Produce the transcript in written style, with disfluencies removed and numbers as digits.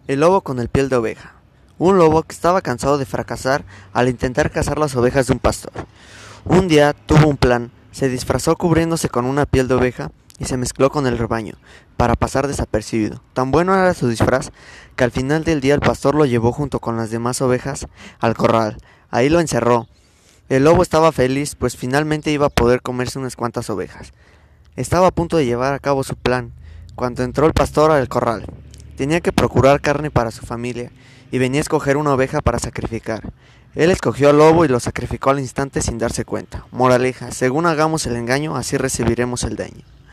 El lobo con el piel de oveja. Un lobo que estaba cansado de fracasar al intentar cazar las ovejas de un pastor. Un día tuvo un plan, se disfrazó cubriéndose con una piel de oveja y se mezcló con el rebaño, para pasar desapercibido. Tan bueno era su disfraz que al final del día el pastor lo llevó junto con las demás ovejas al corral. Ahí lo encerró. El lobo estaba feliz, pues finalmente iba a poder comerse unas cuantas ovejas. Estaba a punto de llevar a cabo su plan, cuando entró el pastor al corral. Tenía que procurar carne para su familia, y venía a escoger una oveja para sacrificar. Él escogió al lobo y lo sacrificó al instante sin darse cuenta. Moraleja: según hagamos el engaño, así recibiremos el daño.